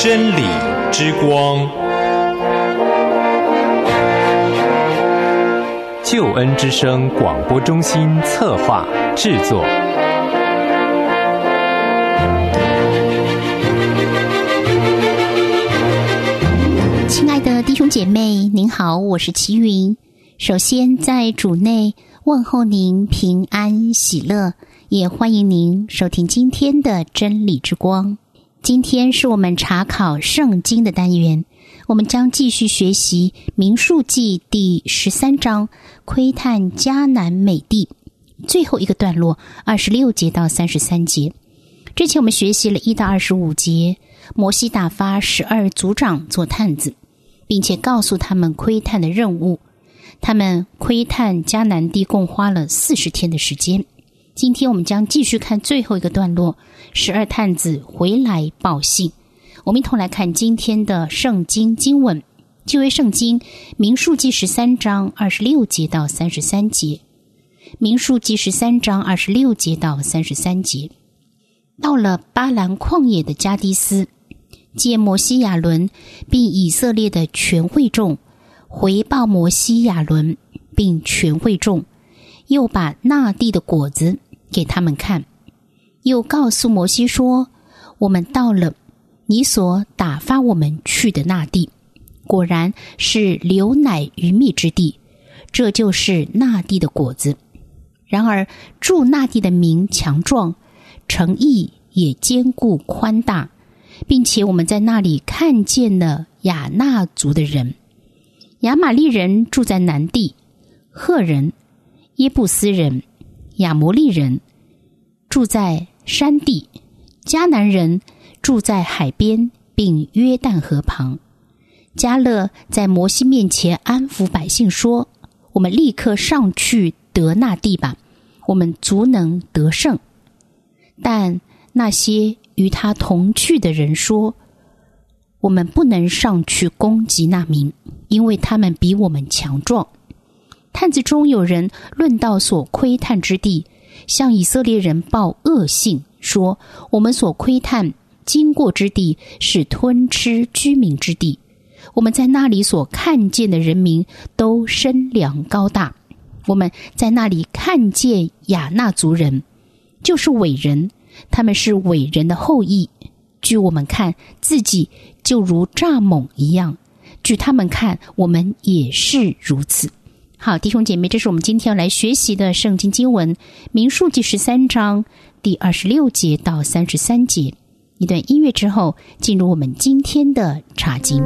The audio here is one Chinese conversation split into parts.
真理之光，救恩之声广播中心策划制作。 亲爱的弟兄姐妹，您好，我是齐云。首先在主内问候您平安喜乐，也欢迎您收听今天的真理之光。今天是我们查考圣经的单元，我们将继续学习民数记第13章窥探迦南美地最后一个段落26节到33节。之前我们学习了1到25节，摩西打发12族长做探子，并且告诉他们窥探的任务。他们窥探迦南地共花了40天的时间。今天我们将继续看最后一个段落，12探子回来报信。我们一同来看今天的圣经经文，旧约圣经民数记13章26节到33节。民数记13章26节到33节。到了巴兰旷野的加低斯，借摩西亚伦并以色列的全会众回报摩西亚伦并全会众，又把那地的果子给他们看，又告诉摩西说，我们到了你所打发我们去的那地，果然是流奶与蜜之地，这就是那地的果子。然而住那地的民强壮，城邑也坚固宽大，并且我们在那里看见了亚衲族的人。亚玛利人住在南地，赫人、耶布斯人、亚摩利人住在山地，迦南人住在海边并约旦河旁。迦勒在摩西面前安抚百姓说，我们立刻上去得那地吧，我们足能得胜。但那些与他同去的人说，我们不能上去攻击那民，因为他们比我们强壮。探子中有人论到所窥探之地，向以色列人报恶信，说我们所窥探经过之地是吞吃居民之地，我们在那里所看见的人民都身量高大，我们在那里看见亚衲族人，就是伟人，他们是伟人的后裔，据我们看自己就如蚱蜢一样，据他们看我们也是如此。好，弟兄姐妹，这是我们今天要来学习的圣经经文，民数记13章第26节到33节。一段音乐之后，进入我们今天的查经。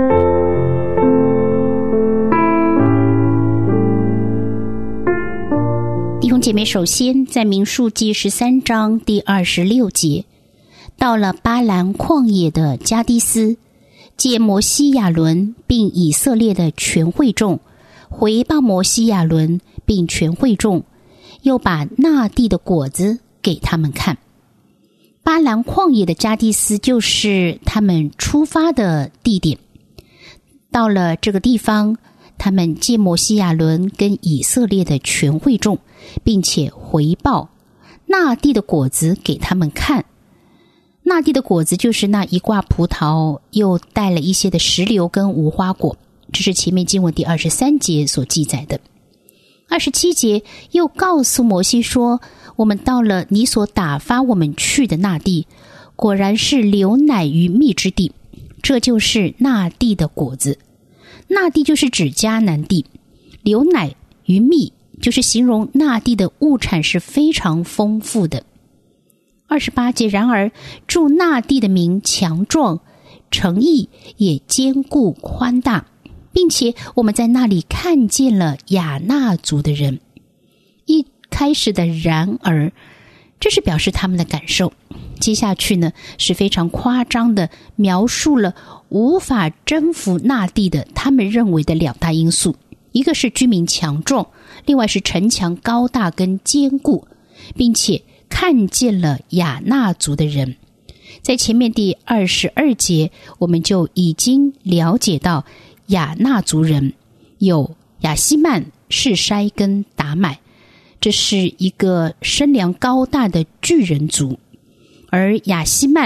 弟兄姐妹，首先在民数记13章第26节，到了巴兰旷野的加低斯，借摩西亚伦并以色列的全会众回报摩西亚伦并全会众，又把那地的果子给他们看。巴兰旷野的加低斯就是他们出发的地点。到了这个地方，他们借摩西亚伦跟以色列的全会众，并且回报那地的果子给他们看。那地的果子就是那一挂葡萄，又带了一些的石榴跟无花果，这是前面经文第23节所记载的。27节又告诉摩西说，我们到了你所打发我们去的那地，果然是流奶与蜜之地，这就是那地的果子。那地就是指迦南地，流奶与蜜就是形容那地的物产是非常丰富的。28节，然而住那地的民强壮，城邑也坚固宽大，并且我们在那里看见了亚衲族的人。一开始的然而，这是表示他们的感受。接下去呢，是非常夸张的描述了无法征服那地的他们认为的2大因素，一个是居民强壮，另外是城墙高大跟坚固，并且看见了亚衲族的人。在前面第22节，我们就已经了解到亚衲族人有亚希曼、示筛跟达买，这是一个身量高大的巨人族。而亚希曼、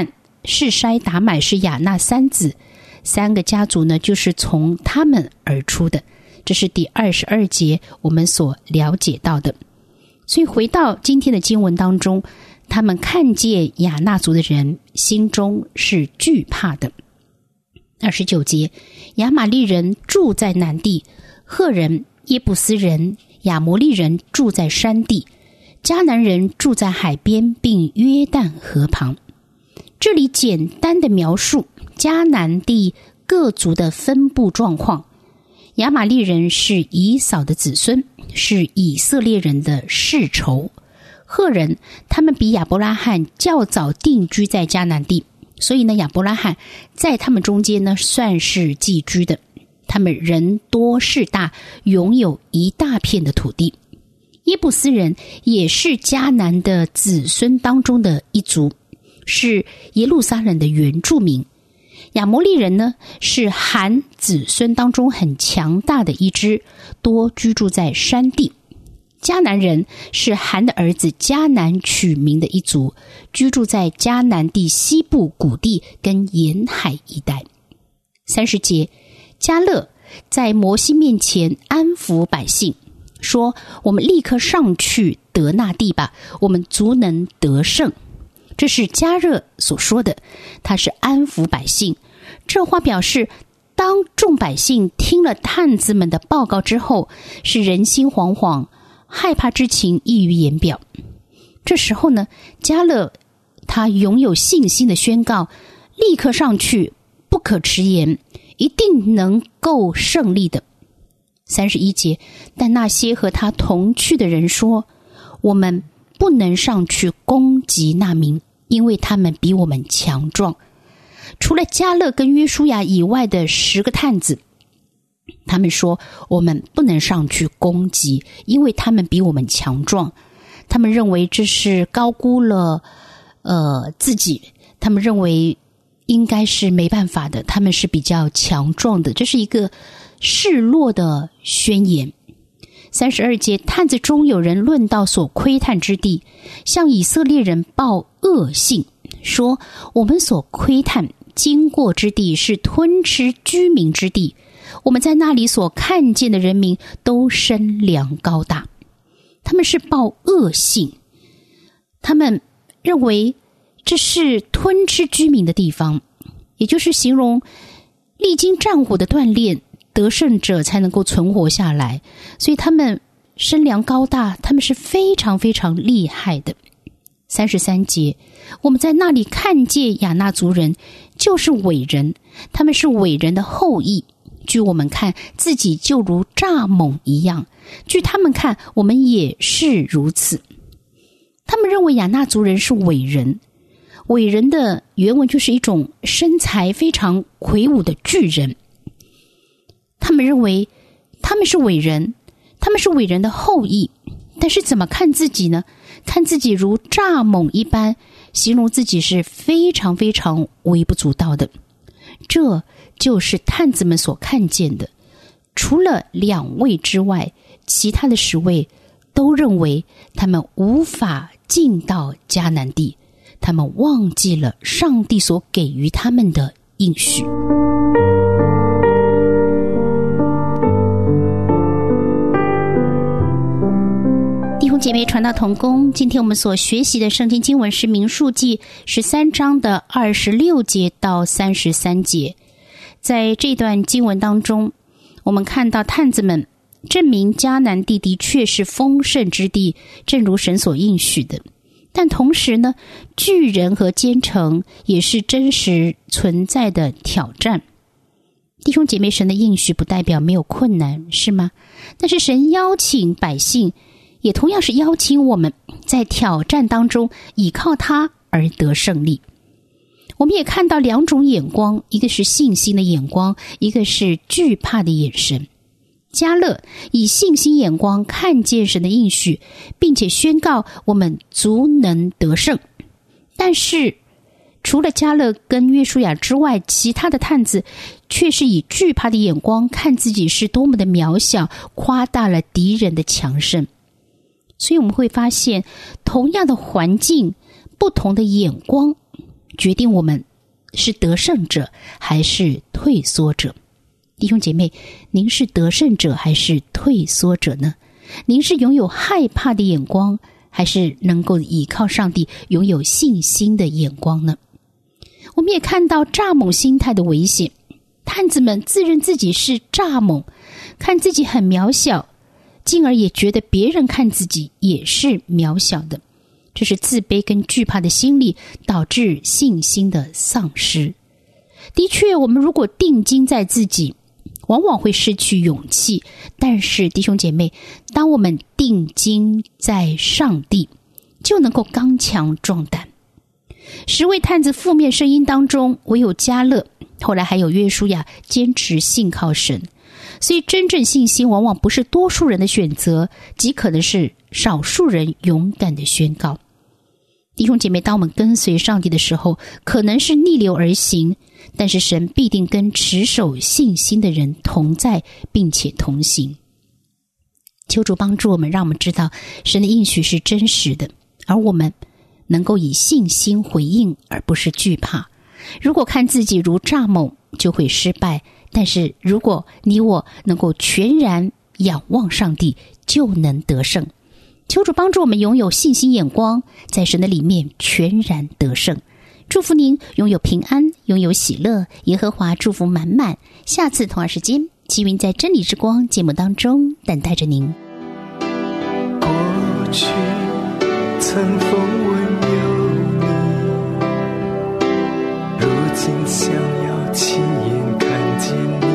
示筛、达买是亚纳三子，3个家族呢就是从他们而出的。这是第22节我们所了解到的。所以回到今天的经文当中，他们看见亚纳族的人，心中是惧怕的。29节，亚玛利人住在南地，赫人、耶布斯人、亚摩利人住在山地，迦南人住在海边，并约旦河旁。这里简单的描述迦南地各族的分布状况。亚玛利人是以扫的子孙，是以色列人的世仇。赫人，他们比亚伯拉罕较早定居在迦南地，所以呢，亚伯拉罕在他们中间呢算是寄居的。他们人多势大，拥有一大片的土地。耶布斯人也是迦南的子孙当中的一族，是耶路撒冷的原住民。亚摩利人呢，是含子孙当中很强大的一支，多居住在山地。迦南人是含的儿子迦南取名的一族，居住在迦南地西部谷地跟沿海一带。30节，迦勒在摩西面前安抚百姓，说：我们立刻上去得那地吧，我们足能得胜。这是迦勒所说的，他是安抚百姓。这话表示，当众百姓听了探子们的报告之后，是人心惶惶，害怕之情溢于言表。这时候呢，迦勒他拥有信心的宣告，立刻上去，不可迟延，一定能够胜利的。31节，但那些和他同去的人说：我们不能上去攻击那民，因为他们比我们强壮。除了迦勒跟约书亚以外的10个探子，他们说我们不能上去攻击，因为他们比我们强壮。他们认为这是高估了自己，他们认为应该是没办法的，他们是比较强壮的，这是一个示弱的宣言。32节，探子中有人论到所窥探之地，向以色列人报恶信，说我们所窥探经过之地是吞吃居民之地，我们在那里所看见的人民都身量高大。他们是报恶信，他们认为这是吞吃居民的地方，也就是形容历经战火的锻炼，得胜者才能够存活下来，所以他们身量高大，他们是非常非常厉害的。33节，我们在那里看见亚纳族人，就是伟人，他们是伟人的后裔。据我们看，自己就如蚱蜢一样，据他们看，我们也是如此。他们认为亚纳族人是伟人，伟人的原文就是一种身材非常魁梧的巨人。他们认为他们是伟人，他们是伟人的后裔，但是怎么看自己呢？看自己如蚱蜢一般，形容自己是非常非常微不足道的。这就是探子们所看见的。除了2位之外，其他的10位都认为他们无法进到迦南地，他们忘记了上帝所给予他们的应许。弟兄姐妹，传道同工，今天我们所学习的圣经经文是民数记13章的26节到33节。在这段经文当中，我们看到探子们证明迦南地的确是丰盛之地，正如神所应许的。但同时呢，巨人和奸臣也是真实存在的挑战。弟兄姐妹，神的应许不代表没有困难，是吗？但是神邀请百姓，也同样是邀请我们在挑战当中倚靠他而得胜利。我们也看到2种眼光，一个是信心的眼光，一个是惧怕的眼神。迦勒以信心眼光看见神的应许，并且宣告我们足能得胜。但是除了迦勒跟约书亚之外，其他的探子却是以惧怕的眼光看自己是多么的渺小，夸大了敌人的强盛。所以我们会发现，同样的环境，不同的眼光决定我们是得胜者还是退缩者？弟兄姐妹，您是得胜者还是退缩者呢？您是拥有害怕的眼光，还是能够依靠上帝拥有信心的眼光呢？我们也看到蚱蜢心态的危险，探子们自认自己是蚱蜢，看自己很渺小，进而也觉得别人看自己也是渺小的。这是自卑跟惧怕的心理导致信心的丧失。的确，我们如果定睛在自己，往往会失去勇气。但是弟兄姐妹，当我们定睛在上帝，就能够刚强壮胆。10位探子负面声音当中，唯有迦勒，后来还有约书亚坚持信靠神。所以真正信心往往不是多数人的选择，极可能是少数人勇敢的宣告。弟兄姐妹，当我们跟随上帝的时候，可能是逆流而行，但是神必定跟持守信心的人同在，并且同行。求主帮助我们，让我们知道神的应许是真实的，而我们能够以信心回应，而不是惧怕。如果看自己如蚱蜢，就会失败，但是如果你我能够全然仰望上帝，就能得胜。求主帮助我们拥有信心眼光，在神的里面全然得胜。祝福您拥有平安，拥有喜乐，耶和华祝福满满。下次同样时间，齐云在真理之光节目当中等待着您。 过去曾风闻有你，如今想要亲眼看见你。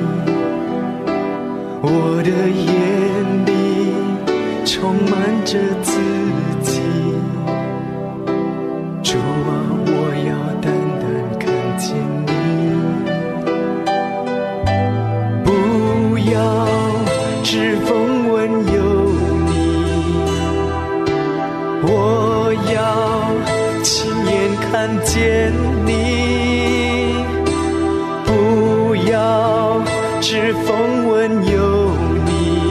我的眼里充满着自己，主啊，我要单单看见你，不要只风闻有你，我要亲眼看见你，不要只风闻有你，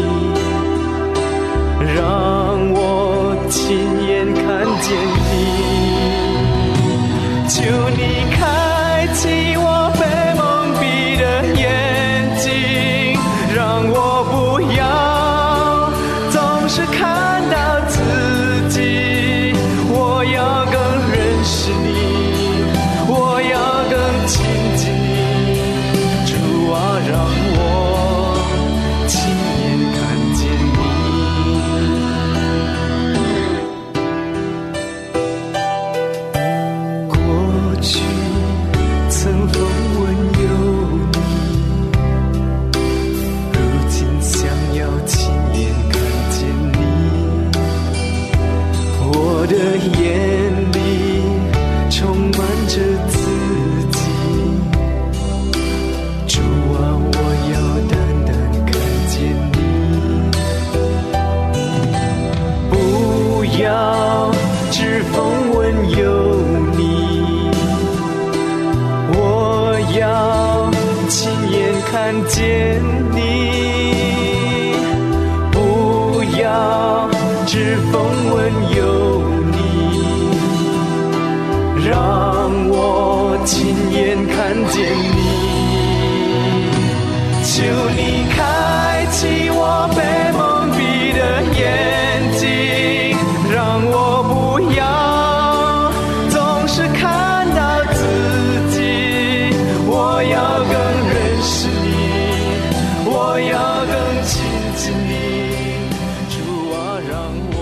让我亲眼看见你，求你开启我被蒙蔽的眼睛，让我不要总是看到自己，我要更认识你，我要更亲近你，主啊，让我亲眼看见你。过去曾风闻有你，如今想要亲眼看见你，我的眼里充满着自己，主啊，我要单单看见你，不要只风闻有你，我要亲眼看见你，不要只风闻有你，让我亲眼看见你，求你开启我被蒙蔽的眼睛，让我不要总是看到自己，我要更认识你，我要更亲近你，主啊，让我